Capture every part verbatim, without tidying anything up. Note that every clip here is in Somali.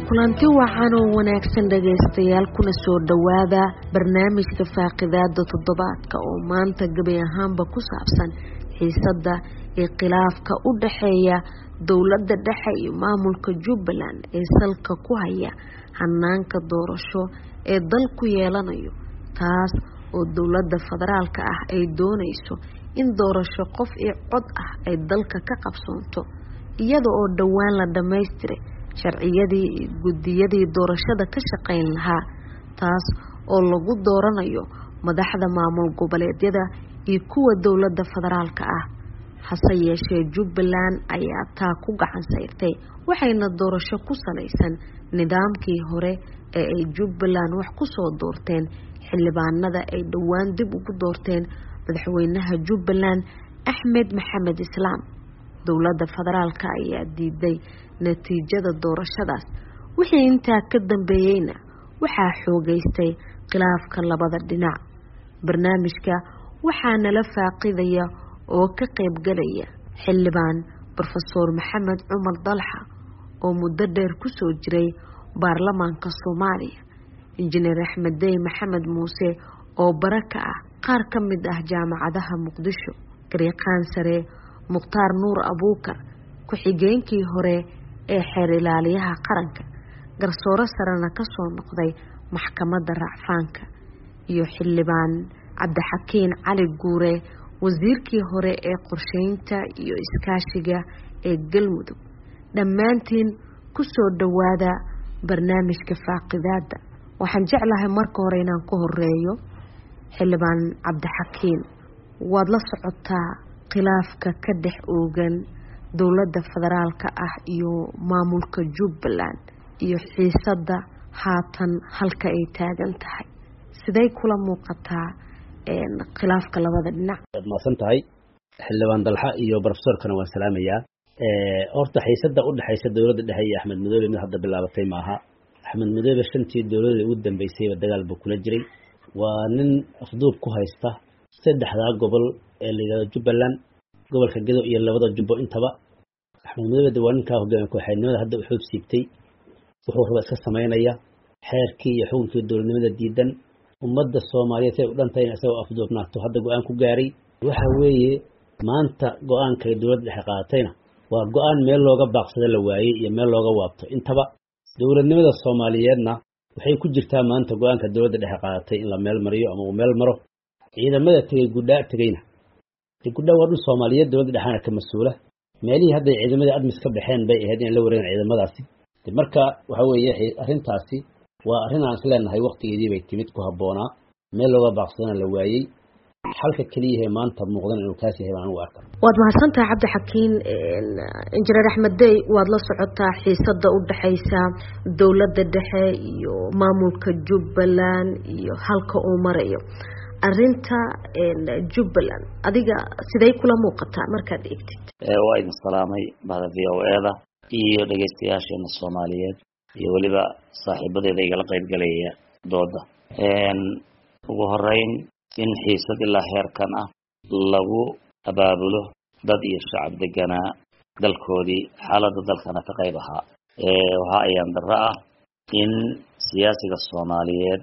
kulanti wacan oo wanaagsan dhageystayaal kuna soo dhawaada barnaamijka faaqidaada toddobaadka oo maanta gabi ahaanba ku saabsan xiisada ee khilaafka u dhaxeeya dowladda dhexe iyo maamulka Jubbaland ee salka ku haya hanaanka doorasho ee dalku yeelanayo taas oo dowladda federaalka ah ay doonayso in doorasho qof iyo cod ah ay dalka ka qabsoonto iyada oo dhawaan la dhameystiray sharciyadii gudiyadii doorashada ka shaqeyn lahaa taas oo lagu dooranayo madaxda maamul goboleedyada iyo kuwa dowladda federaalka ah hase yeeshee Jubbaland ayaa taa ku gacan sayrtay waxayna doorasho ku saleysan nidaamkii hore ee ay Jubbaland wax ku soo doorteen xildhibaanada ay dhawaan dib ugu doorteen madaxweynaha Jubbaland Axmed Maxamed Islaam dowladda federaalka ayaa diiday natiijada doorashadaas wixii intaa ka dambeeyayna waxaa xoogeystay khilaafka labada dhinac barnaamijka waxaa nala faaqidaya oo ka qayb galaya xildhibaan Professor Maxamed Cumar Dalxa oo muddo dheer ku soo jiray baarlamaanka Soomaaliya Injineer Axmed Dey Maxamed Muuse oo baraka ah qaar ka mid ah jaamacadaha Muqdisho Gariiqaan Sare Mukhtaar Nuur Abuukar ku-xigeenkii hore ee xeer ilaaliyaha qaranka garsoore sarena ka soo noqday maxkamadda racfaanka iyo xildhibaan Cabdixakiin Cali Guure wasiirkii hore ee qorsheynta iyo iskaashiga ee Galmudug dhammaantiin ku soo dhawaada barnaamijka faaqidaada waxaan jeclahay marka hore inaan ku horeeyo xildhibaan Cabdixakiin waad la socotaa khilaafka ka dhex oogan dowladda federaalka ah iyo maamulka Jubbaland iyo xiisada haatan halka ay taagan tahay siday kula muuqataa een khilaafka labada dhinac ma santahay xildhibaan Dalxa iyo professorkana waan salaamayaa ee horta xiisada u dhaxaysa dowladda dhexe iyo Axmed Madoobe mid hadda bilaabatay maaha Axmed Madoobe shantii dowladda ugu dambeysay dagaal buu kula jiray waa nin afduub ku haysta saddexda gobol ee liga Jubbaland gobolka Gedo iyo labada Jubbo intaba Axmed Madoobe diwaanka hoggaanka kooxeednimada hadda wuxuu siibtay wuxuu raba iska sameeynaya xeerkii iyo xukunkii dowladnimada diidan ummadda Soomaaliyeed ay u dhantay in asoo afduubnaato hadda go'aan ku gaaray waxa weeye maanta go'aanka dowladda dhexe qaadatayna waa go'aan meel looga baaqsado la waayay iyo meel looga waabto intaba dowladnimada Soomaaliyeedna waxay ku jirtaa maanta go'aanka dowladda dhexe qaadatay in la meel mariyo ama uu meel maro ciidamada tagay guddaa tagayna guddaa waa dhul Soomaaliyeed dowladda dhexana ka mas'uula meelihii hadda ciidamada admis ka baxeen bay ahayd in la wareegan ciidamadaasi marka waxa weeye arrintaasi waa arrin aan isleenahay waqtigeedii bay timid ku haboonaa meel looga baaqsadana la waayay halka kaliya ee maanta muuqdan inuu kaas yahay baan u arkaa waad mahadsantahay Cabdixakiin Injineer Axmed Dey waad la socotaa xiisada u dhaxaysa dowladda dhexe iyo maamulka Jubbaland iyo halka uu marayo arinta Jubbaland adiga siday kula muuqataa markaad eegtid ee waa idin salaamay bahda V O A-da iyo dhageystayaasheena Soomaaliyeed iyo waliba saaxiibadeeda igala qayb galaya dooda een ugu horeyn in xiisad ilaa heerkan ah lagu abaabulo dad iyo shacab deganaa dalkoodii xaaladda dalkana ka qayb ahaa ee waxa ayaan darro ah in siyaasiga Soomaaliyeed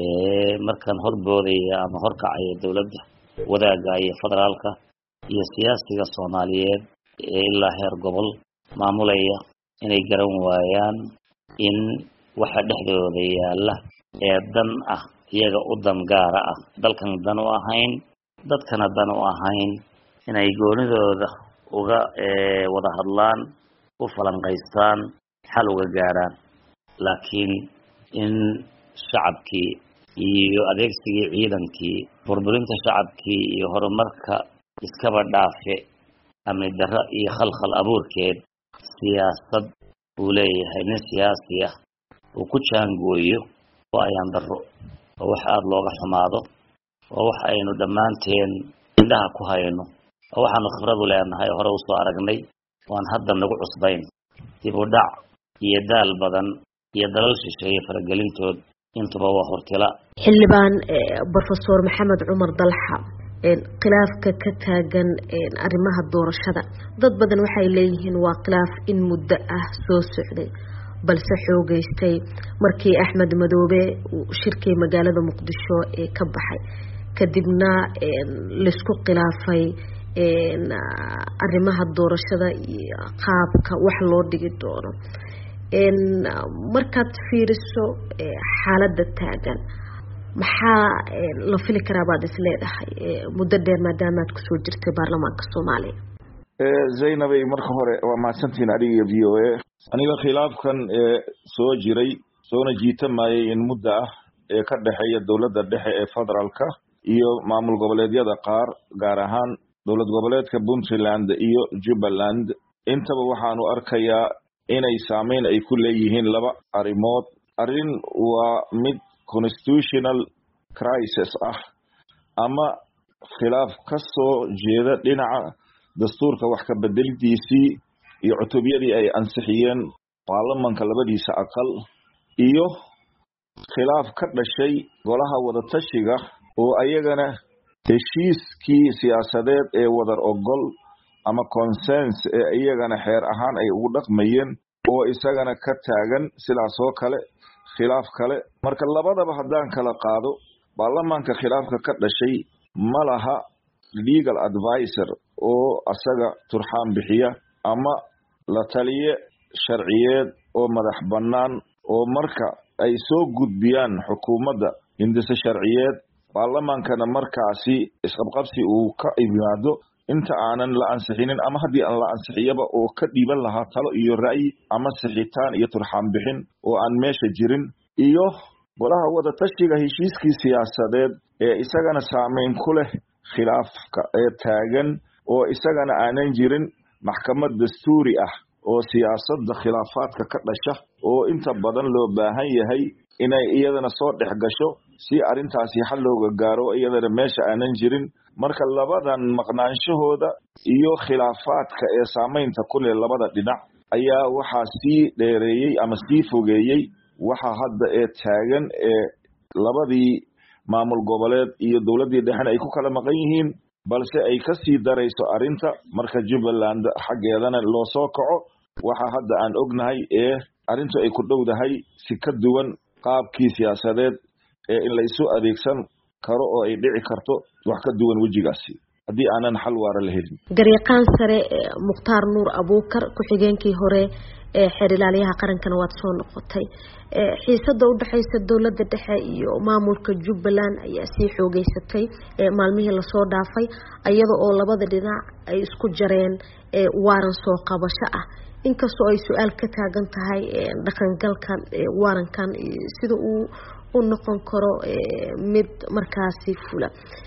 ee markan horboodaya ama horkacaya dowladda wadaaga iyo federaalka iyo siyaasiga Soomaaliyeed ee ilaa heer gobol maamulaya inay garan waayaan in waxa dhexdooda yaala ee dan ah iyaga u dan gaar ah dalkan dan u ahayn dadkana dan u ahayn inay goonidooda uga ee wada hadlaan u falanqaystaan xal uga gaaraan laakiin in shacabkii iyo adeegsigii ciidankii burburinta shacabkii iyo horumarka iskaba dhaafe amni darro iyo khalkhal abuurkeed siyaasad uu leeyahay nin siyaasi ah uu ku jaangooyo oo ayaan darro oo wax aad looga xumaado oo wax aynu dhammaanteen indhaha ku hayno oo waxaanu khibrad u leenahay hore u soo aragnay waan hadda nagu cusbayn dib u dhac iyo daal badan iyo dalal shisheeye faragelintood intuba waa hortila xildhibaan Professor Maxamed Cumar Dalxa khilaafka ka taagan arrimaha doorashada dad badan waxay leeyihiin waa khilaaf in muddo ah soo socday balse xoogeystay markii Axmed Madoobe shirkii magaalada Muqdisho ee ka baxay kadibna lisku khilaafay arrimaha doorashada iyo qaabka wax loo dhigi doono markaad fiiriso xaaladda taagan maxaa la fili karaa baad is leedahay muddo dheer maadaama aad kusoo jirtay baarlamaanka Soomaaliya Zainab marka hore waa mahadsantiin adiga V O A aniga khilaafkan soo jiray soona jiitamayay in muddo ah ee ka dhaxeeya dawladda dhexe ee federaalka iyo maamul goboleedyada qaar gaar ahaan dawlad goboleedka Puntland iyo Jubaland intaba waxaanu arkayaa inay saameyn ay ku leeyihiin laba arimood arin waa mid constitutional crisis ah ama khilaaf ka soo jeeda dhinaca dastuurka wax ka bedelidiisii iyo cutubiyadii ay ansixiyeen baarlamaanka labadiisa aqal iyo khilaaf ka dhashay golaha wada tashiga oo ayagana heshiiskii siyaasadeed ee wadar ogol ama consens ee iyagana xeer ahaan ay ugu dhaqmayeen oo isagana ka taagan sidaas oo kale khilaaf kale marka labadaba haddaan kala qaado baarlamaanka khilaafka ka dhashay ma laha legal advisor oo asaga turxaan bixiya ama la taliye sharciyeed oo madax bannaan oo marka ay soo gudbiyaan xukuumadda hindise sharciyeed baarlamaankana markaasi isqabqabsi uu ka imaado inta aanan la ansixinin ama haddii aan la ansixiyaba oo ka dhiiban lahaa talo iyo ra'yi ama sixitaan iyo turxaan bixin oo aan meesha jirin iyo golaha wada tashiga heshiiskii siyaasadeed ee isagana saameyn ku leh khilaafka ee taagan oo isagana aanan jirin maxkamad dastuuri ah oo siyaasadda khilaafaadka ka dhasha oo inta badan loo baahan yahay inay iyadana soo dhex gasho si arintaasi xal looga gaaro iyadana meesha aanan jirin marka labadan maqnaanshahooda iyo khilaafaadka ee saameynta ku leh labada dhinac ayaa waxaa sii dheereeyey ama sii fogeeyey waxa hadda ee taagan ee labadii maamul goboleed iyo dawladdii dhexena ay ku kala maqan yihiin balse ay ka sii darayso arinta marka Jubaland xaggeedana loo soo kaco waxa hadda aan ognahay ee arintu ay ku dhowdahay si ka duwan qaabkii siyaasadeed ee in la isu adeegsan karo oo ay dhici karto wax ka duwan wajigaasi haddii aanan xal waara la helin garyaqaan sare Mukhtaar Nuur Abuukar ku xigeenkii hore ee xeer ilaaliyaha qarankana waad soo noqotay xiisada u dhaxaysa dawladda dhexe iyo maamulka Jubaland ayaa sii xoogeysatay maalmihii la soo dhaafay iyada oo labada dhinac ay isku jareen waaran soo qabasho ah inkastoo ay su'aal ka taagan tahay dhaqangalkan waarankan sida uu u noqon karo mid markaasi fula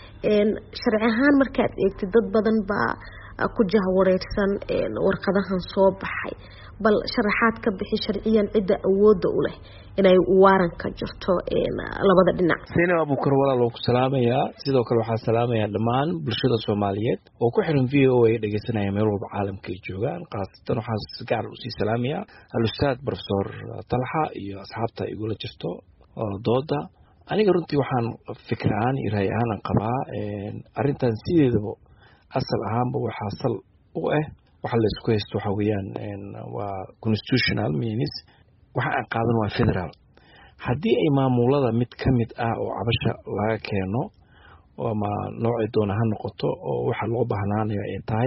sharci ahaan markaad eegtid dad badan baa ku jahwareersan warqadahan soo baxay bal sharaxaad ka bixi sharciyan cidda awoodda u leh inay waaranka jirto labada dhinac Zainab Abuukar walaal ku salaamayaa sidoo kale waxaan salaamayaa dhammaan bulshada Soomaaliyeed oo ku xiran V O A dhageysanaya meel walba caalamka ay joogaan qaasatan waxaan si gaar ah u sii salaamayaa al-ustaad Professor Talha iyo asxaabta igula jirto oo dooda aniga runtii waxaan fikraan iraay aan qabaa arintan sideedaba asal ahaanba waxa sal u ah waxa la isku haysto waxa weeyaan waa constitutional means waxa aan qaadan waa federal haddii ay maamulada mid ka mid ah oo cabasha laga keeno oo ma noocay doona ha noqoto oo waxa loo baahnaanayo ay tahay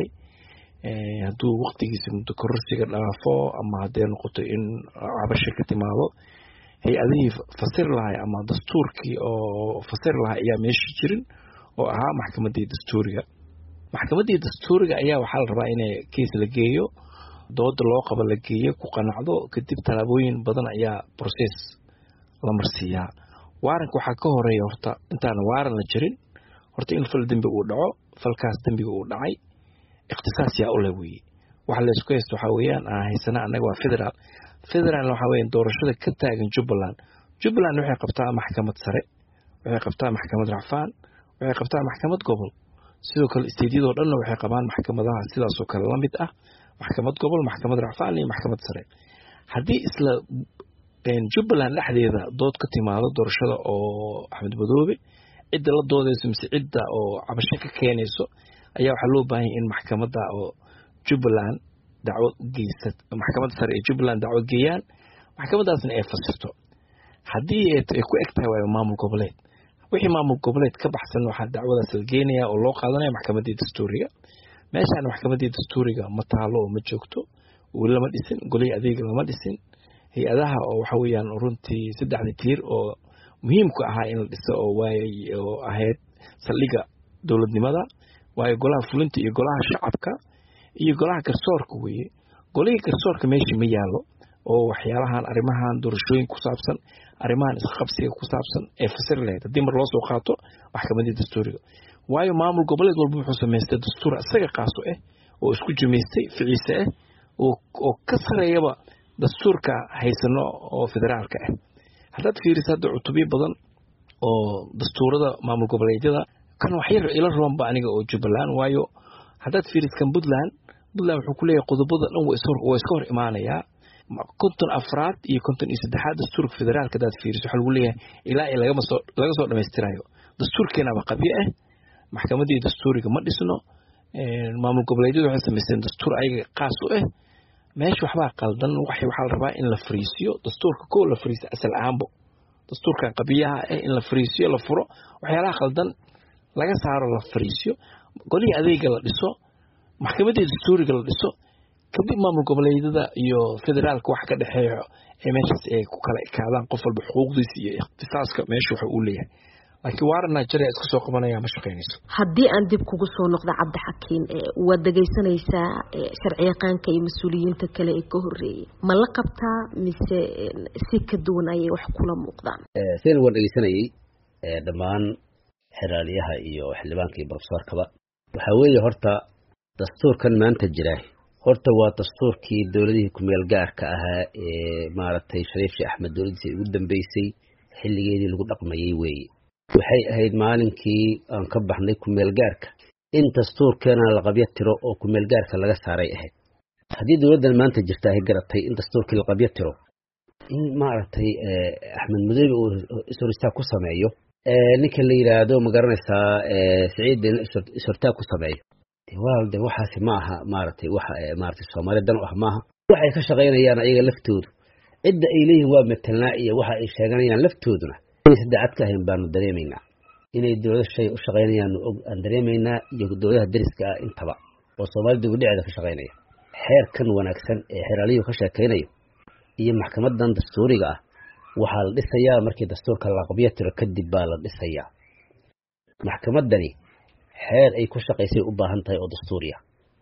hadduu waqtigiisa muddo kororsiga dhaafo ama haddii noqoto in cabasha ka timaado hay-adihii fasir lahay ama dastuurkii oo fasir lahay ayaa meesha jirin oo ahaa maxkamaddii dastuuriga maxkamaddii dastuuriga ayaa waxaa la rabaa inay kees la geeyo dooda loo qabo la geeyo ku qanacdo kadib talaabooyin badan ayaa process la marsiiyaa waaranka waxaa ka horeeya horta intaan waaran la jirin horta in fal dembi uu dhaco falkaas dembiga uu dhacay ikhtisaas yaa u leh weeye waxa la isku haysto waxaa weeyaan aan haysana annaga waa federaal federal waxa weeyaan doorashada ka taagan Jubaland Jubaland waxay qabtaa maxkamad sare waxay qabtaa maxkamad rafaan waxay qabtaa maxkamad gobol sidoo kale isteediyada dhan waxay qabaan maxkamadaha sidaas oo kale la mid ah maxkamad gobol maxkamad rafaan iyo maxkamad sare haddii isla Jubaland dhexdeeda dood ka timaado doorashada oo Axmed Madoobe cidda la doodayso mise cidda oo cabasho ka keenayso ayaa waxa loo baahan in maxkamadda oo Jubaland dacwad geysat maxkamadda sare ee Jubaland dacwad geeyaan maxkamadaasna ay fasirto haddii ay ku eg tahay waayo maamul goboleed wixii maamul goboleed ka baxsan waxaa dacwadaas la geenayaa oo loo qaadanaya maxkamadii dastuuriga meeshaan maxkamadii dastuuriga ma taalo oo ma joogto weli lama dhisin golihii adeega lama dhisin hay-adaha oo waxa weeyaan runtii saddexda tiir oo muhiimku ahaa in la dhiso oo waayay oo ahayd saldhigga dowladnimada waayo golaha fulinta iyo golaha shacabka iyo golaha garsoorka weeye golihii garsoorka meesha ma yaalo oo waxyaalahan arrimahan doorashooyin ku saabsan arrimahan isqabsiga ku saabsan ee fasir lahayd haddii mar loo soo qaato maxkamadii dastuuriga waayo maamul goboleed walba wuxuu samaystay dastuur isaga qaaso ah oo isku jumaystay ficiise ah oo oo ka sareeyaba dastuurka haysano oo federaalka ah haddaad fiiriso hadda cutubyo badan oo dastuurada maamul goboleedyada kan wax yar ila roonba aniga oo Jubbaland waayo haddaad fiiriso kan Puntland Puntland wuxuu ku leeyahay qodobada dhan waa iska hor imaanayaa konton afraad iyo konton iyo saddexaad dastuurka federaalka haddaad fiiriso waxaa lagu leeyahay ilaa ay lagama soo laga soo dhammaystirayo dastuurkeenaba qabyo ah maxkamadii dastuuriga ma dhisno maamul goboleedyadu waxay samaysteen dastuur ayaga qaas u ah meesha waxbaa qaldan waxay waxaa la rabaa in la fariisiyo dastuurka koo la fariisiyo asal ahaanbo dastuurkan qabiyaha ah in la fariisiyo la furo waxyaalaha qaldan laga saaro la fariisiyo golihii adeega la dhiso maxkamadii dastuuriga la dhiso kadib maamul goboleedyada iyo federaalka wax ka dhexeeyo ee meeshaas ay ku kala ekaadaan qof walba xuquuqdiisa iyo ikhtisaaska meesha waxa uu leeyahay laakiin waara Nigeria iska soo qabanaya ma shaqeynayso haddii aan dib kugu soo noqdo Cabdixakiin waad dhageysanaysaa sharciyaqaanka iyo mas'uuliyiinta kale ee ka horeeyay ma la qabtaa mise si ka duwan ay wax kula muuqdaan ee seen waan dhageysanayay ee dhamaan xiraaliyaha iyo xildhibaanka iyo professorkaba waxa weeye horta dastuurkan maanta jira horta waa dastuurkii dawladihii ku meel gaarka ahaa ee maaragtay Shariif Sheekh Axmed dawladdiisa ugu dambeysay xilligeedii lagu dhaqmayay weeye waxay ahayd maalinkii aan ka baxnay ku meel gaarka in dastuurkeena la qabyo tiro oo ku meel gaarka laga saaray ahayd haddii dawladdan maanta jirta ay garatay in dastuurkii la qabyo tiro in maaragtay Axmed Madoobe uu ishoristaa ku sameeyo ninka la yiraahdo ma garanaysaa Saciid ishoristaa ku sameeyo walaalde waxaasi ma aha maaragtay waxa maaragtay Soomaalidan wax maaha waxay ka shaqeynayaan ayaga laftoodu cidda ay leeyihiin waa metelnaa iyo waxa ay sheeganayaan laftooduna saddex ka ahayn baanu dareemaynaa inay dawladda shay u shaqeynayaan aan dareemaynaa iyo dawladaha dariska ah intaba oo Soomaalida ugu dhacda ka shaqeynaya xeerkan wanaagsan ee xiraaliyo ka shaqeynayo iyo maxkamadan dastuuriga ah waxa la dhisayaa markii dastuurka la qabyo tiro kadib baa la dhisayaa maxkamadani xeer ay ku shaqeysay u baahan tahay oo dastuuriya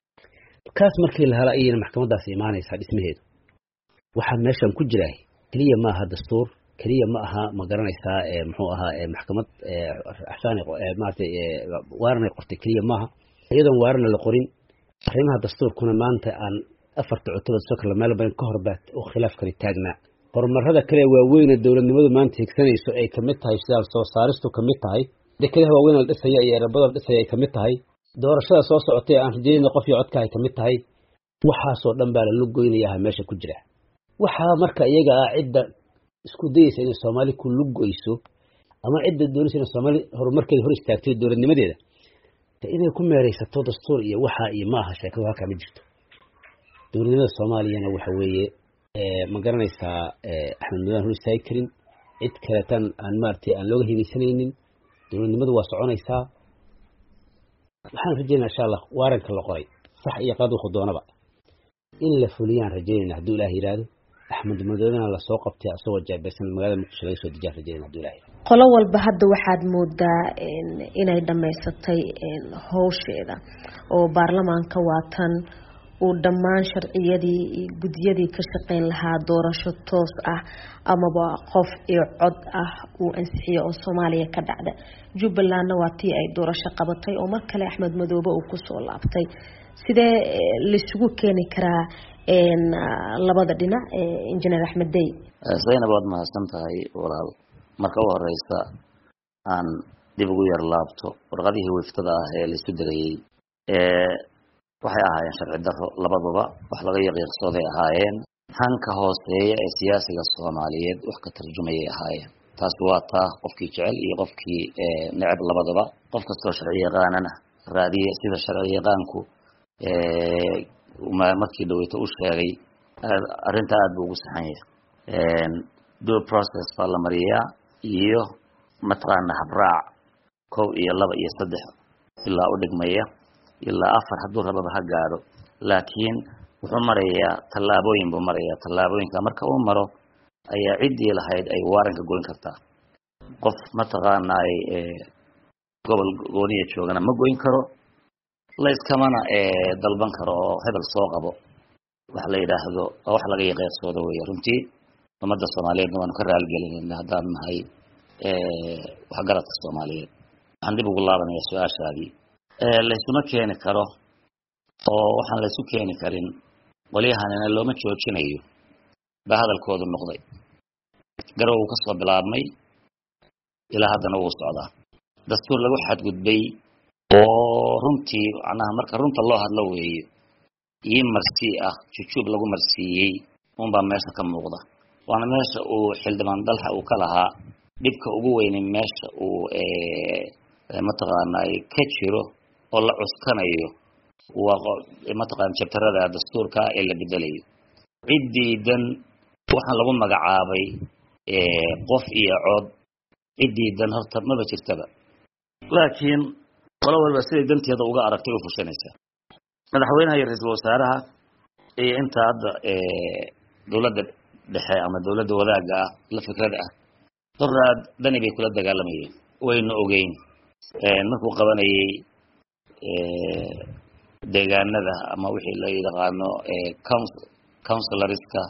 kaas markii la helay in maxkamadaas iimaanaysa dhismaheedu waxa meeshan ku jira kaliya ma aha dastuur kaliya ma aha ma garanaysaa ee muxuu ahaa ee maxkamad ee axsaani ee maartay waarna qortay kaliya ma aha iyadan waarna la qorin arrimaha dastuurkuna maanta aan afarta cutubad soo kala meel badan ka horbaad oo khilaaf kale taagnaa horumarada kale waaweyn ee dawladnimadu maanta higsanayso ay kamid tahay sidaas soo saaristu kamid tahay dekadaha waaweyn la dhisaya iyo erebada la dhisaya ay kamid tahay doorashada soo socotay aan rajeynayno qof iyo codka ay kamid tahay waxaasoo dhan baa la goynayaa meesha ku jira waxa marka iyaga ah cidda isku dayaysa in Soomaali ku lugayso ama cidda doonaysa in Soomaali horumarkeeda hor istaagto dawladnimadeeda inay ku meeraysato dastuur iyo waxa iyo maaha sheekada halka ma jirto dawladnimada Soomaaliyana waxa weeye ee ma garanaysaa Axmed Madoobe hor istaagi karin cid kale tan aan maartay aan looga hiilaysanaynin dawladnimadu waa soconaysaa waxaan rajaynayaa insha Allah waaranka la qoray sax iyo qad wuxuu doonaba in la fuliyaan rajaynaa haddii Ilaahay yiraahdo Axmed Madoobe la soo qabtay asoo jaabaysan magaalada Muqdisho laga soo diyaar rajaynaa haddii Ilaahay qolo walba hadda waxaad moodaa inay dhameysatay hawsheeda oo baarlamaanka waatan uu dhammaan sharciyadii gudiyadii ka shaqeyn lahaa doorasho toos ah amaba qof iyo cod ah uu ansixiyo oo Soomaaliya ka dhacda Jubbaland waa tii ay doorasho qabatay oo mar kale Axmed Madoobe uu ku soo laabtay sidee la isugu keeni karaa in labada dhinac engineer Axmed Day Zainab waad mahadsan tahay walaal marka u horeysa aan dib ugu yar laabto warqadihii wiftada ah ee la isku dirayay ee waxay ahaayeen sharci darro labadaba wax laga yaqiiqsooday ahaayeen hanka hooseeya ee siyaasiga Soomaaliyeed wax ka tarjumayay ahaayeen taas waa taa qofkii jecel iyo qofkii necab labadaba qof kastoo sharci yaqaanana raadiye sida sharci yaqaanku ee markii dhaweyto u sheegay arrinta aad buu ugu saxan yahay due process baa la mariyaa iyo mataqaana habraac kow iyo laba iyo saddex ilaa u dhigmaya ilaa afar hadduu rababa ha gaadho laakiin wuxuu marayaa tallaabooyin buu marayaa tallaabooyinka marka uu maro ayaa ciddii lahayd ay waaranka goyn kartaa qof mataqaana gobol gooniya joogana ma goyn karo layskamana dalban karo oo hebel soo qabo wax la yidhaahdo wax laga yaqeersoodo weeye runtii ummadda soomaaliyeedna waanu ka raaligelinayna haddaan nahay waxgaradka soomaaliyeed waxaan dib ugu laabanayaa su-aashaadii laysuma keeni karo oo waxaan laysu keeni karin qolyahanina looma joojinayo baa hadalkoodu noqday garow uu ka soo bilaabmay ilaa haddana wuu socdaa dastuur lagu xadgudbay oo runtii macnaha marka runta loo hadlo weeye ii marsi ah jujuub lagu marsiiyey unbaa meesha ka muuqda waana meesha uu xildhibaan dalxa uu ka lahaa dhibka ugu weyni meesha uu mataqaanaa ka jiro oo la cuskanayo waa mataqaana jabtarada dastuurka ee la bedelayo ciddiidan waxaan lagu magacaabay qof iyo cod ciddiidan horta maba jirtaba laakiin walo walba siday danteeda uga aragtay u fushanaysa madaxweynaha iyo ra-iisul wasaaraha iyo inta hadda dowladda dhexe ama dowladda wadaaga ah la fikrada ah doraad dani bay kula dagaalamayeen wayna ogeyn markuu qabanayay deegaanada ama wixii la yaqaano councilorska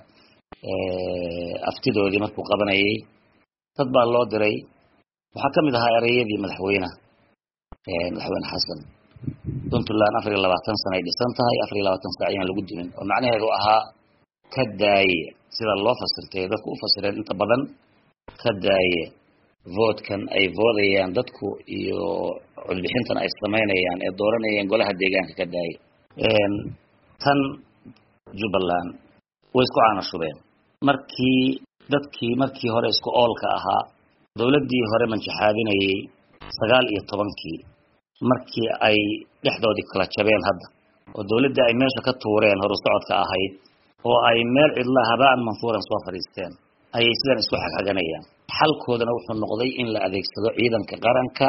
aftidoodii markuu qabanayay dad baa loo diray waxaa ka mid ahaa ereyadii madaxweynaha madaxweyne xasan puntland afar iyo labaatan sano ay dhisan tahay afar iyo labaatan saac ayaan lagu dimin oo macnaheedu ahaa ka daaye sida loo fasirtay dadku u fasireen inta badan ka daaye voodkan ay voodayaan dadku iyo codbixintan ay samaynayaan ee dooranayaan golaha deegaanka ka daaye tan jubbaland way isku caanashubeen markii dadkii markii hore isku oolka ahaa dowladdii hore manjaxaabinayay sagaal iyo tobankii markii ay dhexdoodii kala jabeen hadda oo dowladdii ay meesha ka tuureen horu socodka ahayd oo ay meel cidla habaan manfuuran soo fadhiisteen ayay sidan isku xagxaganayaan xalkoodana wuxuu noqday in la adeegsado ciidanka qaranka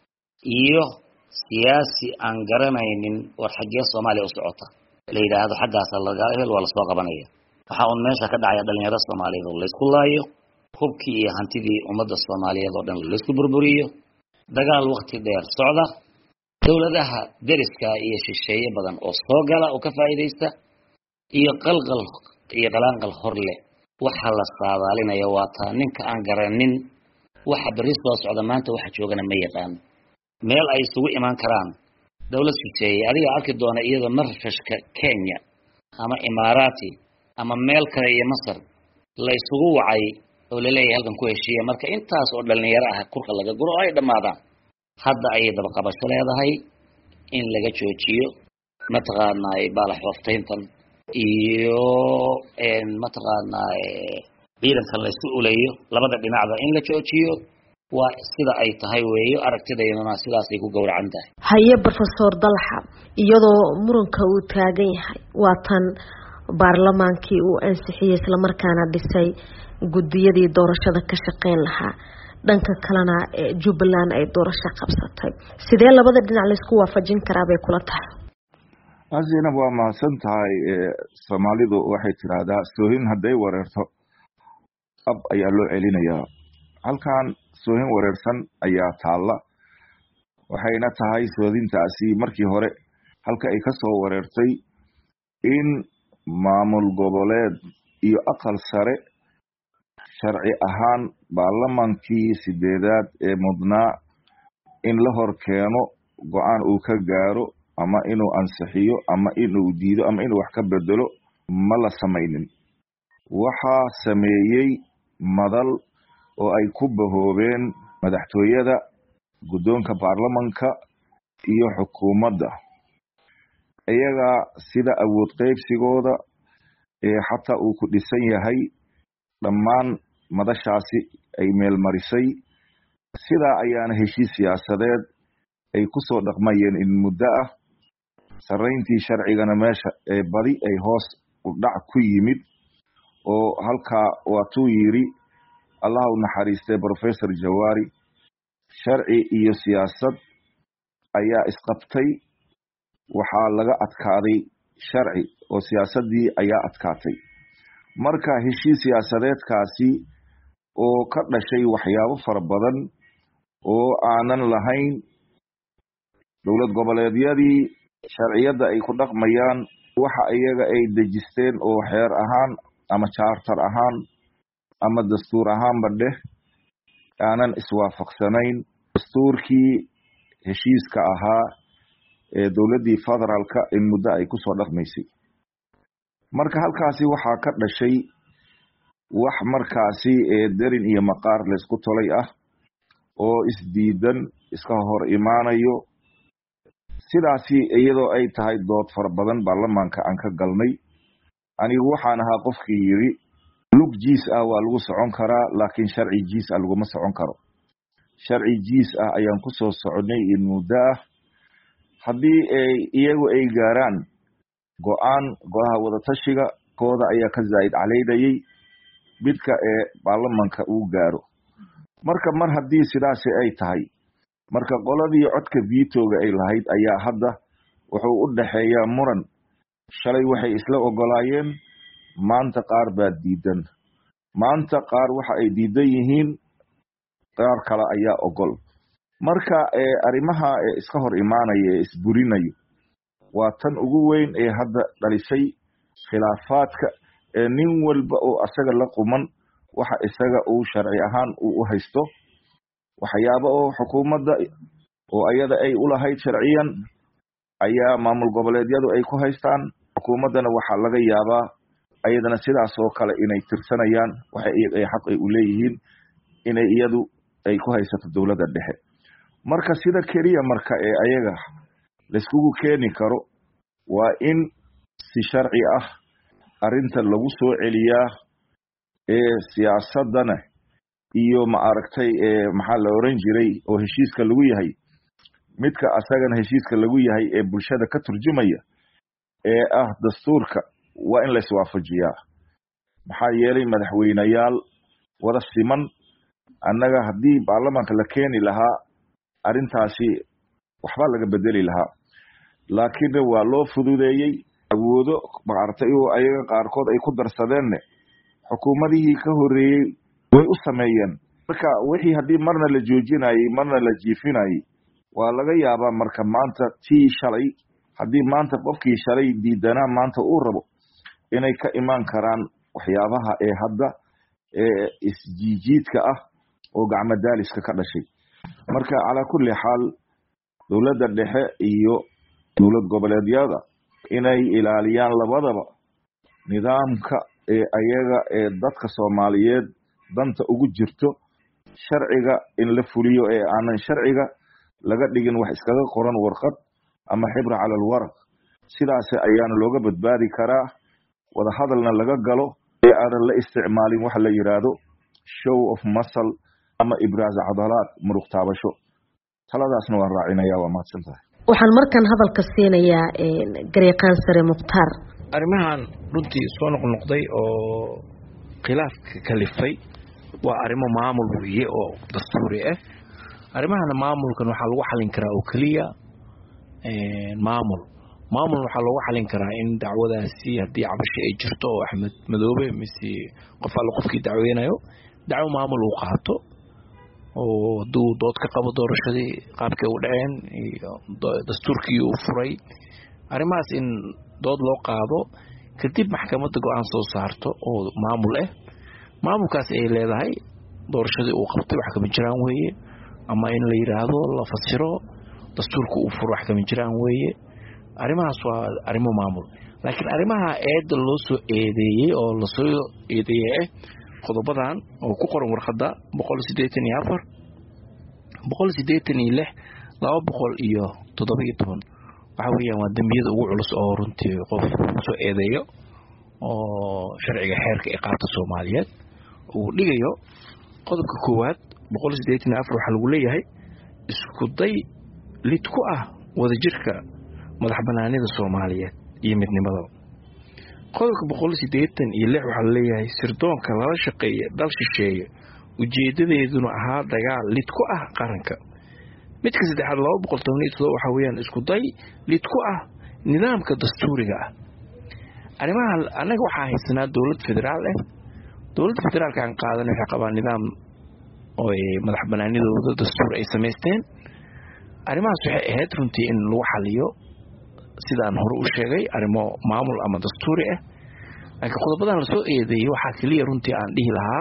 iyo siyaasi aan garanaynin war xaggee soomaaliya u socota la yidhaahdo xaggaasa laga hel waa lasoo qabanaya waxaa uun meesha ka dhacaya dhalinyaro soomaaliyeed oo laysku laayo hubkii iyo hantidii ummadda soomaaliyeed oo dhan laysku burburiyo dagaal wakti dheer socda dowladaha deriska iyo shisheeye badan oo soo gala oo ka faa'iidaysta iyo qalqal iyo qalaanqal hor leh waxa la saadaalinaya waa taa ninka aan garanin waxa berri soo socda maanta waxa joogana ma yaqaan meel ay isugu imaan karaan dowlad shisheeye adiga arki doona iyadoo marfashka Kenya ama Imaaraati ama meel kale iyo Masar la isugu wacay oo la leeyahay halkan ku heshiiya marka intaas oo dhalinyaro ah kurka laga guro ay dhamaadaan hadda ay daba qabasho leedahay in laga joojiyo mataqaanaa baala xoftayntan iyo een mataqaanaa ciidanka la isku uleeyo labada dhinacba in la joojiyo waa sida ay tahay weeyo aragtideena sidaas ay ku gowracan tahay haye professor Dalxa iyadoo muranka uu taagan yahay waa tan baarlamaankii uu ansixiyay isla markaana dhisay gudiyadii doorashada ka shaqeyn lahaa dhanka kalena Jubbaland ay doorasho qabsatay sidee labada dhinac la isku waafajin karaa bay kula tahay azina waa mahadsan tahay Soomaalidu waxay tiraahdaa soohin haday wareerto ab ayaa loo celinayaa halkan soohin wareersan ayaa taala waxayna tahay soodintaasi markii hore halka ay ka soo wareertay in maamul goboleed iyo aqal sare sharci ahaan baarlamaankii sideedaad ee mudnaa in la hor keeno go'aan uu ka gaaro ama inuu ansixiyo ama inuu diido ama inuu wax ka bedelo ma la samaynin waxaa sameeyay madal oo ay ku bahoobeen madaxtooyada guddoonka baarlamaanka iyo xukuumadda iyaga sida awood qaybsigooda ee xataa uu ku dhisan yahay dhammaan madashaasi ay meel marisay sidaa ayaana heshiis siyaasadeed ay ku soo dhaqmayeen in muddo ah sarayntii sharcigana meesha ee badi ay hoos u dhac ku yimid oo halkaa waatuu yiri allah u naxariistay professor Jawaari sharci iyo siyaasad ayaa isqabtay waxaa laga adkaaday sharci oo siyaasadii ayaa adkaatay marka heshiis siyaasadeedkaasi oo ka dhashay waxyaabo fara badan oo aanan lahayn dowlad goboleedyadii sharciyada ay ku dhaqmayaan waxa iyaga ay dejisteen oo xeer ahaan ama charter ahaan ama dastuur ahaan badeh aanan iswaafaqsanayn dastuurkii heshiiska ahaa ee dowladii federaalka in muddo ay ku soo dhaqmaysay marka halkaasi waxa ka dhashay wax markaasi ee darin iyo maqaar la isku tolay ah oo isdiidan iska hor imaanayo sidaasi iyadoo ay tahay dood fara badan baarlamaanka aan ka galnay anigu waxaan ahaa qofkii yiri lug jiis ah waa lagu socon karaa laakiin sharci jiis ah laguma socon karo sharci jiis ah ayaan ku soo soconay in muddo ah haddii ay iyagu ay gaaraan go'aan golaha wada tashiga kooda ayaa ka zaid caleydayay midka ee baarlamaanka uu gaaro marka mar haddii sidaasi ay tahay marka qoladii codka veto-ga ay lahayd ayaa hadda wuxuu u dhaxeeyaa muran shalay waxay isla ogolaayeen maanta qaar baa diidan maanta qaar waxa ay diidan yihiin qaar kale ayaa ogol marka ee arimaha ee iska hor imaanaya ee isburinayo waa tan ugu weyn ee hadda dhalisay khilaafaadka ee nin walba oo asaga la quman waxa isaga uu sharci ahaan uu u haysto waxyaabo oo xukuumadda oo ayada ay u lahayd sharciyan ayaa maamul goboleedyadu ay ku haystaan xukuumaddana waxa laga yaabaa ayadana sidaas oo kale inay tirsanayaan waxa ay xaq ay u leeyihiin inay iyadu ay ku haysato dowladda dhexe marka sida kaliya marka ee ayaga la isku keeni karo waa in si sharci ah arinta lagu soo celiyaa ee siyaasadana iyo ma aragtay ee maxaa la oran jiray oo heshiiska lagu yahay midka asagana heshiiska lagu yahay ee bulshada ka turjumaya ee ah dastuurka waa in la iswaafajiyaa maxaa yeelay madaxweynayaal wada siman annaga haddii baarlamaanka la keeni lahaa arintaasi waxba laga bedeli lahaa laakiin waa loo fududeeyay awoodo maartay oo ayaga qaarkood ay ku darsadeen xukuumadihii ka horeeyay way u sameeyeen marka wixii hadii marna la joojinayay marna la jiifinayay waa laga yaabaa marka maanta tii shalay hadii maanta qofkii shalay diidana maanta uu rabo inay ka imaan karaan waxyaabaha ee hadda ee isjiijidka ah oo gacmo daaliska ka dhashay marka ala kulli xaal dowladda dhexe iyo dowlad goboleedyada inay ilaaliyaan labadaba nidaamka ee ayaga ee dadka Soomaaliyeed danta ugu jirto sharciga in la fuliyo ee aanan sharciga laga dhigin wax iskaga qoran warqad ama xibra cala alwaraq sidaas ayaana looga badbaadi karaa wada hadalna laga galo ee aan la isticmaalin wax la yiraahdo show of muscle ama ibraaz cadalaad muruq taabasho taladaasna waa raacinaya waa mahadsantahay waxaan markan hadalka siinayaa gareeqaan sare Muqtaar arrimahan runtii soo noqnoqday oo khilaafka kalifay waa arrimo maamul weeye oo dastuuri ah arrimahana maamulkan waxaa lagu xalin karaa oo kaliya ee maamul maamul waxaa lagu xalin karaa in dacwadaasi hadii cabasho ay jirto oo Axmed Madoobe mise qof alla qofkii dacweynayo dacwo maamul uu qaato oo duu dood ka qabo doorashadii qaabkay u dhaceen iyo dastuurkii uu furay arrimahaas in dood loo qaado kadib maxkamadda go'aan soo saarto oo maamul ah maamulkaas ay leedahay doorashadii uu qabtay wax kama jiraan weeye ama in la yiraahdo la fasiro dastuurku uu furo wax kama jiraan weeye arrimahaas waa arrimo maamul laakiin arrimaha eed loo soo eedeeyay oo la soo eedeeyay qodobadan oo ku qoran warqadda boqol sideetan iyo afar boqol sideetan iyo lix laba boqol iyo toddoba iyo toban waxa weeyaan waa dambiyada ugu culus oo runtii qof soo eedeeyo oo sharciga xeerka iqaabta Soomaaliyeed uu dhigayo qodobka koowaad boqol sideetan iyo afar waxa lagu leeyahay isku day lid ku ah wada jirka madax banaanida Soomaaliyeed iyo midnimada qodobka boqol sideetan iyo lix waxaa leeyahay sirdoonka lala shaqeeya dal shisheeye ujeedadeeduna ahaa dagaal lid ku ah qaranka. midka saddexaad laba boqol toban iyo todoba waxaa weeyaan isku day lid ku ah nidaamka dastuuriga ah. arrimaha anaga waxaa haysanaa dowlad federaal ah. dowladda federaalka aan qaadan waxay qabaan nidaam oo madax banaanidooda dastuur ay samaysteen. arrimahaas waxay ahayd runtii in lagu xaliyo sidaan hore u sheegay arrimo maamul ama dastuuri ah. laakiin qodobadan la soo eedeeyay waxaa kaliya runtii aan dhihi lahaa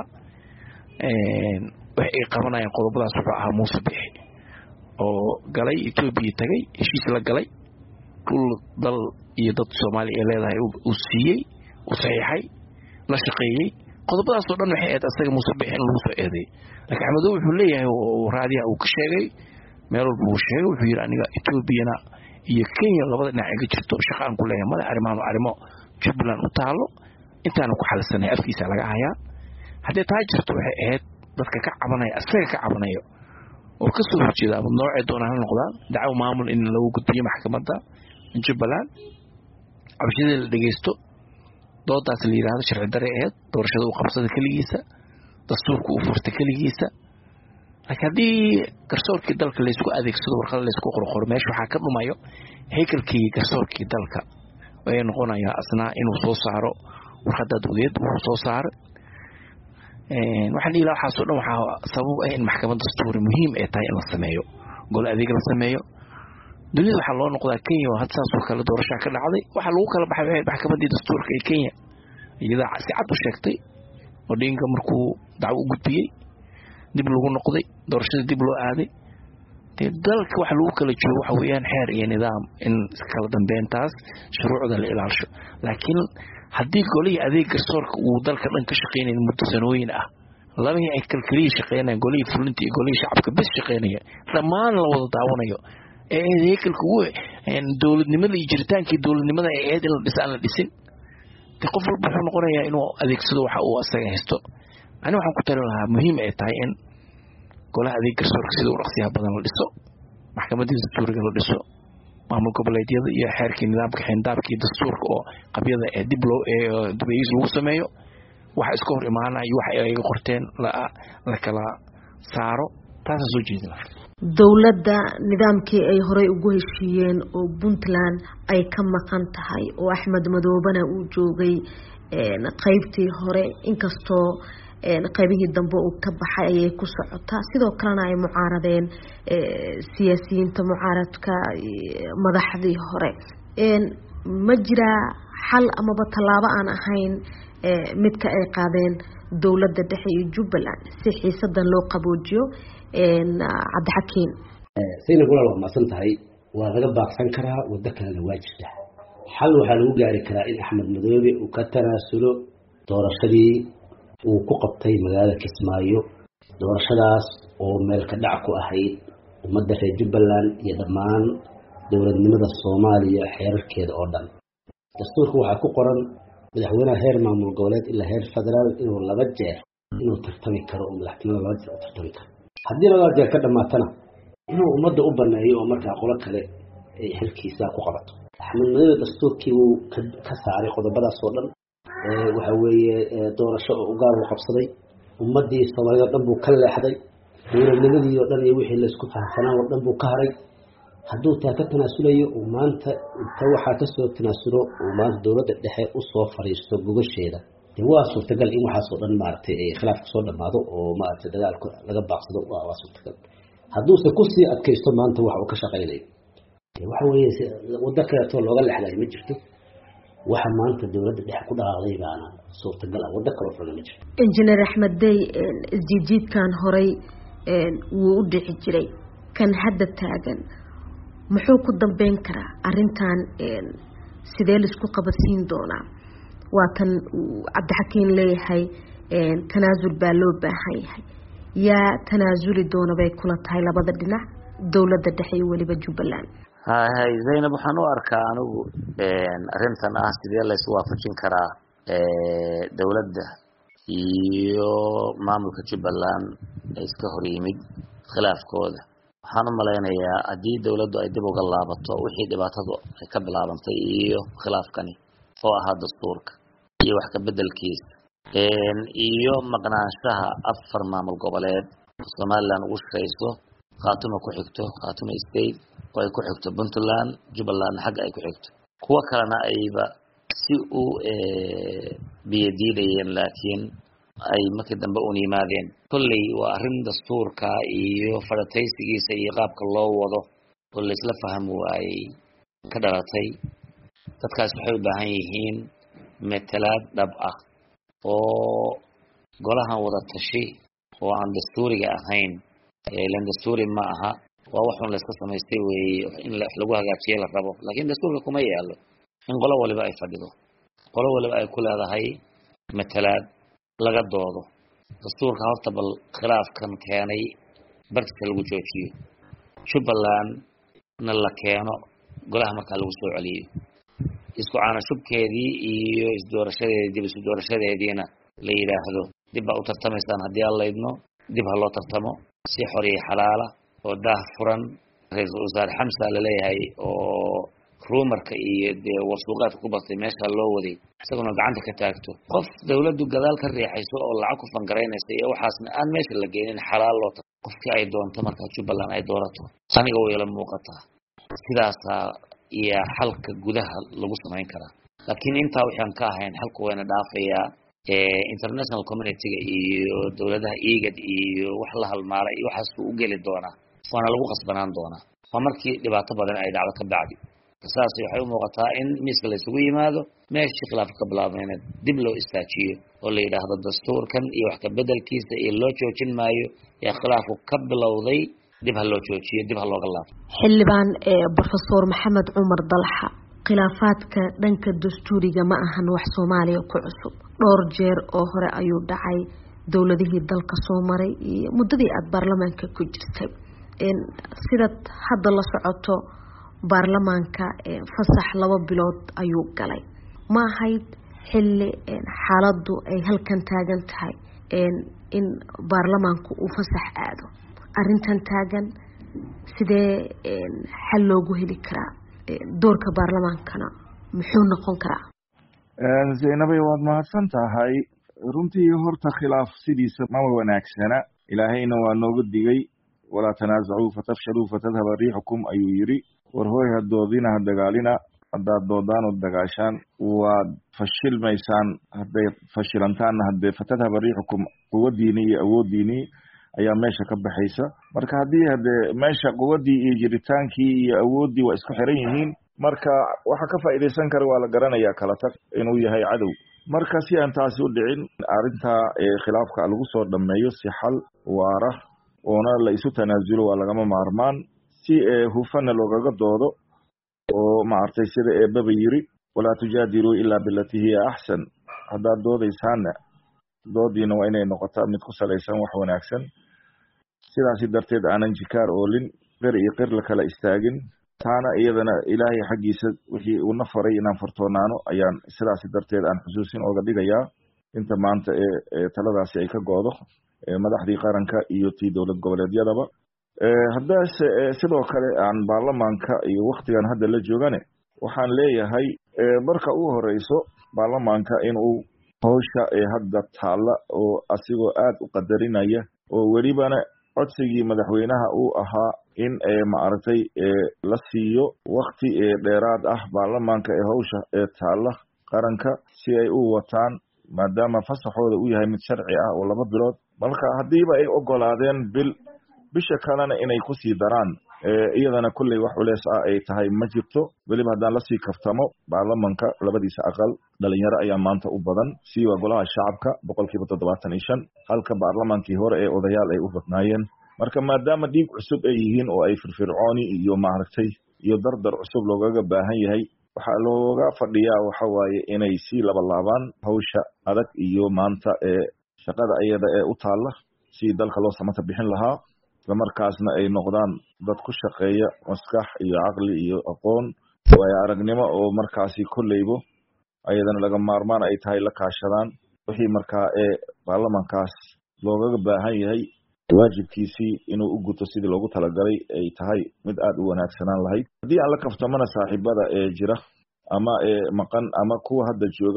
wax ay qabanayaan qodobadaas wuxuu ahaa Muuse Bixi oo galay Itoobiya tagay heshiis la galay dhul dal iyo dad Soomaali ay leedahay uu siiyey uu saxiixay la shaqeeyay. qodobadaas oo dhan waxay ahayd asaga Muuse Bixi in lagu soo eedeeyay. laakiin Axmed wuxuu leeyahay oo raadiyaha uu ka sheegay meel walba uu sheegay wuxuu yiri aniga Itoobiyana iyo Kenya labada dhinac ay jirto shaqo aan ku leeyahay madax arrimaha arrimo Jubbaland u taalo intaan ku xalsanay afkiisa laga hayaa. haddii taa jirto waxay ahayd dadka ka cabanaya asaga ka cabanayo oo ka soo horjeeda ama noocay doonaan noqdaan dacwo maamul in lagu gudbiyo maxkamadda Jubbaland cabashada la dhageysto doodaas la yiraahdo sharci darre ahayd doorashada uu qabsada kaligiisa dastuurka uu furtay kaligiisa. laakiin haddii garsoorkii dalka la isku adeegsado warqad la isku qorqoro meesha waxaa ka dhumayo haykalkii garsoorkii dalka way noqonayaa asnaa inuu soo saaro warqadda dowladeed uu soo saaro. waxaan ilaa waxaas oo dhan waxaa sabab ah in maxkamad dastuuri muhiim ay tahay in la sameeyo gol adeeg la sameeyo. dunida waxaa loo noqdaa Kenya oo hadda saas oo kale doorasho ka dhacday waxaa lagu kala baxay maxkamadda dastuurka ee Kenya iyada si cad u sheegtay Odinga markuu dacwo u gudbiyay dib lagu noqday doorashada dib loo aaday. dalka waxa lagu kala joogo waxa weeyaan xeer iyo nidaam in kala dambeyntaas shuruucda la ilaaliyo. laakiin haddii golihii adeeg garsoorka uu dalka dhan ka shaqeynay muddo sanooyin ah labadii ay kalkaliye shaqeynayaan golihii fulinta iyo golihii shacabka bas shaqeynaya dhammaan la wada daawanayo ee adeegkalku een dowladnimada iyo jiritaankii dowladnimada ay aad in la dhisaan la dhisin qof walba wuxuu noqonayaa inuu adeegsado waxa uu asaga haysto. ani waxaan ku talin lahaa muhiim ay tahay in golaha adeeg garsoorka sida uu dhaqsiyaha badan la dhiso maxkamadda dastuuriga la dhiso maamul goboleedyada iyo xeerkii nidaamka xindaabkii dastuurka oo qabyada ee dib loo dubeeyis lagu sameeyo waxa iska hor imaanaya waxa ay qorteen la la kala saaro taas soo jeedina. dowladda nidaamkii ay horey ugu heshiiyeen oo Puntland ay ka maqan tahay oo Axmed Madoobana uu joogay een qaybtii hore inkastoo een qaybihii dambe uu ka baxay ayay ku socotaa sidoo kalena ay mucaaradeen siyaasiyiinta mucaaradka madaxdii hore. een ma jira xal ama talaabo aan ahayn midka ay qaadeen dowladda dhexe iyo Jubbaland si xiisadan loo qaboojiyo een Cabdixakiin sayna golaal waa maasan tahay waa laga baaqsan karaa wada kale waa jirta xal waxa lagu gaari karaa in Axmed Madoobe uu ka tanaasulo doorashadii uu ku qabtay magaalada Kismaayo doorashadaas oo meel ka dhac ku ahayd ummadda reer Jubbaland iyo dhammaan dowladnimada Soomaaliya xeerarkeeda oo dhan. dastuurku waxa ku qoran madaxweynaha heer maamul goboleed ilaa heer federaal inuu laba jeer inuu tartami karo oo madaxtinimada laba jeer u tartami karo. haddii laba jeer ka dhamaatana inuu ummadda u baneeyo oo markaa qolo kale ay xilkiisa ku qabato. Axmed Madoobe dastuurkii uu ka saaray qodobadaas oo dhan ee waxa weeye doorasho u gaar u qabsaday ummadii Soomaaliya dhan buu ka leexday dowladnimadii oo dhan iyo wixii la isku fahansanaa oo dhan buu ka haray. hadduu taa ka tanaasulayo uu maanta inta waxaa ka soo tanaasulo uu maanta dowladda dhexe u soo fariisto gogosheeda dee waa suurtagal in waxaas oo dhan maaragtay ay khilaafka soo dhamaado oo maaragtay dagaalka laga baaqsado waa suurtagal. hadduuse ku sii adkaysto maanta waxa uu ka shaqaynayo waxa weeye waddo kaleeto looga leexday ma jirto. waxa maanta dowladda dhexe ku dhaqaaqday baana suurtagal ah waddo kale oo ma jirto. Engineer Axmed Dey isjiidjiidkan horay wuu u dhici jiray kan hadda taagan muxuu ku dambeyn karaa arintan sidee la isku qabadsiin doonaa waa tan Cabdixakiin leeyahay tanaasul baa loo baahan yahay yaa tanaasuli doona bay kula tahay labada dhinac dowladda dhexe iyo waliba Jubbaland. hay Zainab waxaan u arkaa anigu arintan ah sidee la isku waafajin karaa dowladda iyo maamulka Jubbaland iska hor yimid khilaafkooda. waxaan u maleynayaa haddii dowladdu ay dib uga laabato wixii dhibaatadu ay ka bilaabantay iyo khilaafkani oo ahaa dastuurka iyo wax ka bedelkiisa iyo maqnaanshaha afar maamul goboleed Somaliland ugu shaqeyso Khaatumo ku xigto Khaatumo State oo ay ku xigto Puntland Jubaland xagga ay ku xigto kuwa kalena ayba si uu biyadiidayeen laakiin ay markii dambe u yimaadeen kullay waa arrin dastuurka iyo farataysigiisa iyo qaabka loo wado oo la isla fahmo ay ka dhalatay dadkaas waxay u baahan yihiin matalaad dhab ah oo golahan wada tashi oo aan dastuuriga ahayn ilaan dastuuri ma aha waa wax la iska samaystay weeye in lagu hagaajiyo la rabo laakiin dastuurka kuma yaalo in qolo waliba ay fadhido qolo waliba ay ku leedahay matalaad laga doodo dastuurka horta bal khilaafkan keenay bartiska lagu joojiyo Jubaland na la keeno golaha marka lagu soo celiyo isku caana shubkeedii iyo isdoorashadeedii dib isu doorashadeediina la yiraahdo dib u tartamaysaan haddii alla idmo dib ha loo tartamo si xoriye xalaala oo daah furan ra'iisul wasaare Xamsa la leeyahay oo ruumarka iyo warsuuqaadka ku batay meesha loo waday isaguna gacanta ka taagto qof dawladdu gadaal ka riixayso oo lacag ku fangareynaysa iyo waxaasna aan meesha la geenin xalaal loo tago qofkii ay doonto marka Jubaland ay doorato aniga way la muuqataa sidaas iyo xalka gudaha lagu sameyn karaa laakiin inta waxaan ka ahayn xalku wayna dhaafayaa ee international community iyo dawladaha eegad iyo wax la halmaaray iyo waxaas u gali doona waana lagu qasbanaan doona waa markii dhibaato badan ay dhacdo ka bacdi saas waxay u muuqataa in miiska la isugu yimaado meeshii khilaafka ka bilaabmayna dib loo istaajiyo oo la yiraahdo dastuurkan iyo wax ka bedelkiisa iyo loo joojin maayo ee khilaafku ka bilowday dib ha loo joojiyo dib ha looga laabto xildhibaan ee professor Maxamed Cumar Dalxa khilaafaadka dhanka dastuuriga ma ahan wax Soomaaliya ku cusub dhowr jeer oo hore ayuu dhacay dawladihii dalka soo maray iyo muddadii aad baarlamaanka ku jirtay in sida hadda la socoto baarlamaanka fasax laba bilood ayuu galay ma ahayd xilli xaaladdu ay halkan taagan tahay in baarlamaanku uu fasax aado arrintan taagan sidee xal loogu heli karaa doorka baarlamaankana muxuu noqon karaa Zainabay waad mahadsan tahay runtii horta khilaaf sidiisa ma wanaagsana ilaahayna waa nooga digay walaa tanaasacu fatafshalu fatadhaba riixukum ayuu yiri war hooy hadoodina dagaalina haddaad doodaan oo dagaashaan waad fashilmaysaan hadday fashilantaanna haddee fatadhaba riixukum quwadiini iyo awoodiini ayaa meesha ka baxaysa marka haddii haddee meesha quwadii iyo jiritaankii iyo awoodii waa isku xiran yihiin marka waxa ka faa'iideysan kara waa la garanayaa kala tag inuu yahay cadow marka si aan taasi u dhicin arrinta khilaafka lagu soo dhameeyo si xal waara oona la isu tanaasulo waa lagama maarmaan si hufana loogaga doodo oo maartay sida eebaba yiri walaa tujaadilu ilaa billati hiya ahsan haddaad doodaysaana doodiina waa inay noqotaa mid ku salaysan wax wanaagsan sidaasi darteed aanan jikaar oolin qir iyo qir la kala istaagin taana iyadana ilaahay xaggiisa wixii uu na faray inaan fartoonaano ayaan sidaasi darteed aan xusuusin ooga dhigayaa inta maanta ee taladaasi ay ka go'do madaxdii qaranka iyo tii dowlad goboleedyadaba haddaas sidoo kale aan baarlamaanka iyo waktigan hadda la joogane waxaan leeyahay marka ugu horeyso baarlamaanka inuu hawsha ee hadda taalla oo asigoo aad u qadarinaya oo welibana codsigii madaxweynaha uu ahaa in maaragtay la siiyo wakti dheeraad ah baarlamaanka ee hawsha ee taalla qaranka si ay u wataan maadaama fasaxooda uu yahay mid sharci ah oo laba bilood marka haddiiba ay ogolaadeen bil bisha kalena inay ku sii daraan iyadana kulley wax culeys ah ay tahay ma jirto weliba haddaan lasii kaftamo baarlamanka labadiisa aqal dhalinyaro ayaa maanta u badan siiwa golaha shacabka boqolkiiba toddobaatan iyo shan halka baarlamankii hore ee odayaal ay u badnaayeen marka maadaama dhiig cusub ay yihiin oo ay firfircooni iyo maaragtay iyo dardar cusub loogaga baahan yahay waxaa looga fadhiyaa waxa waaye inay sii labalaabaan hawsha adag iyo maanta ee shaqada iyada ee u taalla si dalka loo samata bixin lahaa islamarkaasna ay noqdaan dad ku shaqeeya maskax iyo caqli iyo aqoon waayo aragnimo oo markaasi kolleybo ayadana laga maarmaan ay tahay la kaashadaan wixii markaa ee baarlamankaas loogaga baahan yahay waajibkiisii inuu u guto sidii loogu talagalay ay tahay mid aad u wanaagsanaan lahayd haddii aan la kaftamana saaxiibada ee jira ama ee maqan ama kuwa hadda joogaba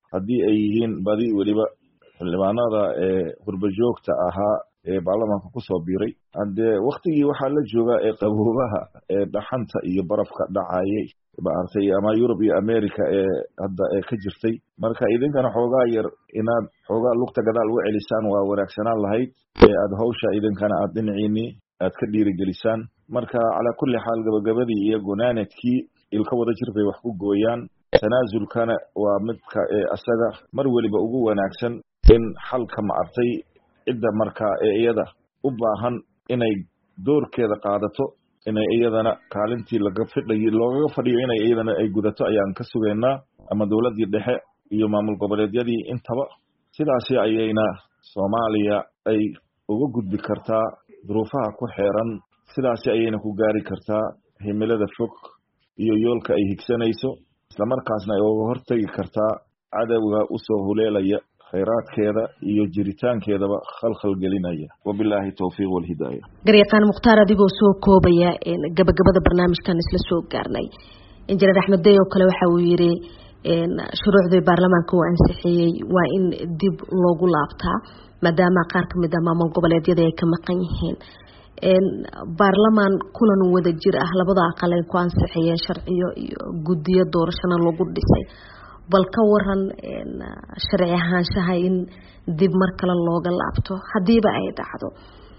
haddii ay yihiin badi weliba xildhibaanada ee qurbajoogta ahaa ee baarlamaanka kusoo biiray haddee waktigii waxaa la joogaa ee qaboobaha ee dhaxanta iyo barafka dhacayay maartay ama Yurub iyo America ee hadda ee ka jirtay marka idinkana xoogaa yar inaad xoogaa lugta gadaal u celisaan waa wanaagsanaan lahayd ee aad hawsha idinkana aad dhinaciini aad ka dhiirigelisaan marka ala kulli xaal gabagabadii iyo gunaanadkii ilka wada jir bay wax ku gooyaan tanaasulkana waa midka ee asaga mar waliba ugu wanaagsan in xalka maartay cidda marka ee iyada u baahan inay doorkeeda qaadato inay iyadana kaalintii laga fidhay looga fadhiyo inay iyadana ay gudato ayaan ka sugeynaa ama dawladii dhexe iyo maamul goboleedyadii intaba sidaas ayayna Soomaaliya ay uga gudbi kartaa duruufaha ku xeeran sidaas ayayna ku gaari kartaa himilada fog iyo yoolka ay higsanayso isla markaasna ay uga hortagi kartaa cadawga u soo huleelaya khayraadkeeda iyo jiritaankeedaba khalkhal gelinaya wabillahi tawfiiq wal hidaayah Garyaqaan Mukhtaar adigoo soo koobaya in gabagabada barnaamijkan isla soo gaarnay injineer Axmed Deyo kale waxa uu yiri in shuruucda baarlamaanka uu ansixiyay waa in dib loogu laabtaa maadaama qaar ka mid ah maamul goboleedyada ay ka maqan yihiin in baarlamaan kulan wada jir ah labada aqal ay ku ansixiyeen sharciyo iyo guddiyo doorashada lagu dhisay bal ka waran in sharci ahaanshaha in dib mar kale looga laabto hadiiba ay dhacdo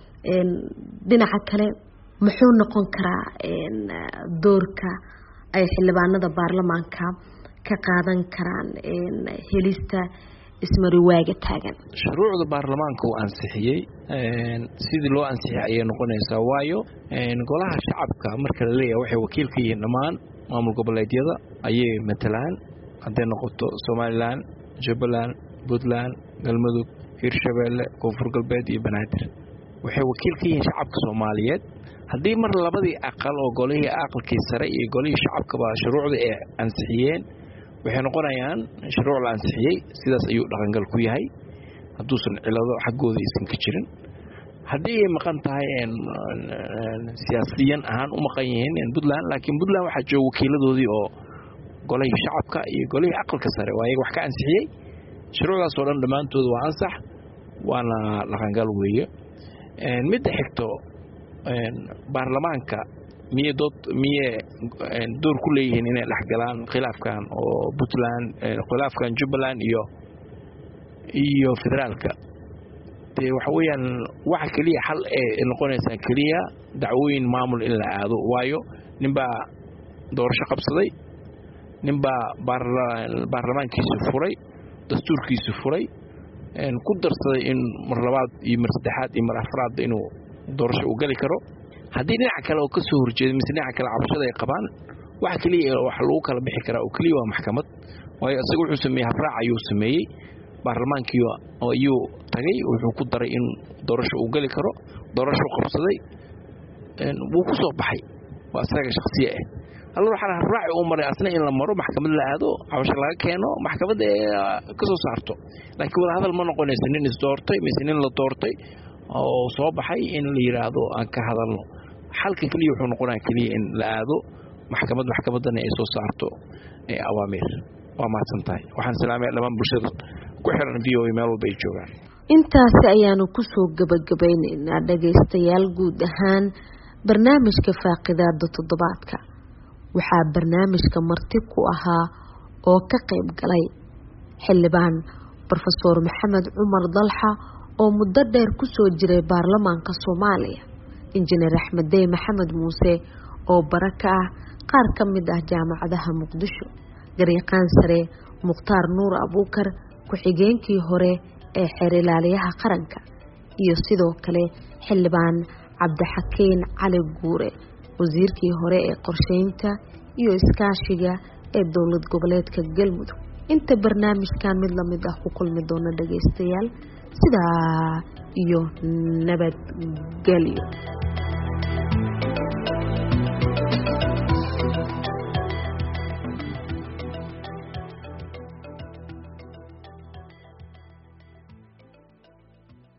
in dhinaca kale muxuu noqon karaa in doorka ay xildhibaanada baarlamaanka ka qaadan karaan in helista ismari waaga taagan shuruucda baarlamaanka uu ansixiyay een sidii loo ansixiyay ay noqonaysaa waayo een golaha shacabka marka la leeyahay waxay wakiil ka yihiin dhammaan maamul goboleedyada ayay matalaan haday noqoto Somaliland, Jubaland, Puntland, Galmudug, Hirshabelle, Koonfur Galbeed iyo Banaadir waxay wakiil ka yihiin shacabka Soomaaliyeed hadii mar labadii aqal oo golihii aqalkii sare iyo golihii shacabka ba shuruucda ay ansixiyeen waxay noqonayaan shuruuc la ansixiyay sidaas ayuu dhaqangal ku yahay haduusan cilado xaqooda isan ka jirin hadii ay maqan tahay in siyaasiyan ahaan u maqan yihiin Puntland laakiin Puntland waxa jooga wakiiladoodii oo golihii shacabka iyo golihii aqalka sare waa iyaga wax ka ansixiyay shuruucdaas oo dhan dhamaantood waa ansax waana dhaqangal weeye een mid xigto een baarlamaanka miye dood miye door ku leeyihiin inay dhaxgalaan khilaafkan oo Puntland khilaafkan Jubaland iyo iyo federaalka tii waxa weeyaan waxa kaliya xal ee noqonaysa kaliya dacwooyin maamul in la aado waayo ninba doorasho qabsaday ninba baarlamaankiisu furay dastuurkiisu furay een ku darsaday in mar labaad iyo mar saddexaad iyo mar afraad inuu doorasho u gali karo hadii dhinaca kale oo ka soo horjeedo mise dhinaca kale cabashada ay qabaan waxa kaliya wax lagu kala bixi karaa oo kaliya waa maxkamad waayo isagu wuxuu sameeyay habraac ayuu sameeyay baarlamaankii oo ayuu tagay wuxuu ku daray in doorasho uu gali karo doorasho qabsaday een wuu ku soo baxay waa asaga shakhsiye ah alla waxa habraac uu maray asna in la maro maxkamad la aado cabasho laga keeno maxkamad ka soo saarto laakiin wada hadal ma noqonayso nin is doortay mise nin la doortay oo soo baxay in la yiraahdo aan ka hadalno xalka kaliya wuxuu noqonayaa kaliya in la aado maxkamad maxkamadana ay soo saarto ee awaamir waa maadsantahay waxaan salaamay dhammaan bulshada ku xiran V O A meel walba ay joogaan intaas ayaanu ku soo gabagabeynaynaa dhageystayaal guud ahaan barnaamijka faaqidaada toddobaadka waxaa barnaamijka marti ku ahaa oo ka qayb galay xildhibaan Professor Maxamed Cumar Dalxa oo muddo dheer ku soo jiray baarlamaanka Soomaaliya injineer Axmed Dey Maxamed Muuse oo baraka ah qaar ka mid ah jaamacadaha Muqdisho garyaqaan sare Mukhtaar Nuur Abuukar ku-xigeenkii hore ee xeer ilaaliyaha qaranka iyo sidoo kale xildhibaan Cabdixakiin Cali Guure wasiirkii hore ee qorsheynta iyo iskaashiga ee dowlad goboleedka Galmudug inta barnaamijkan mid la mid ah ku kulmi doona dhageystayaal sidaa iyo nabad gelyo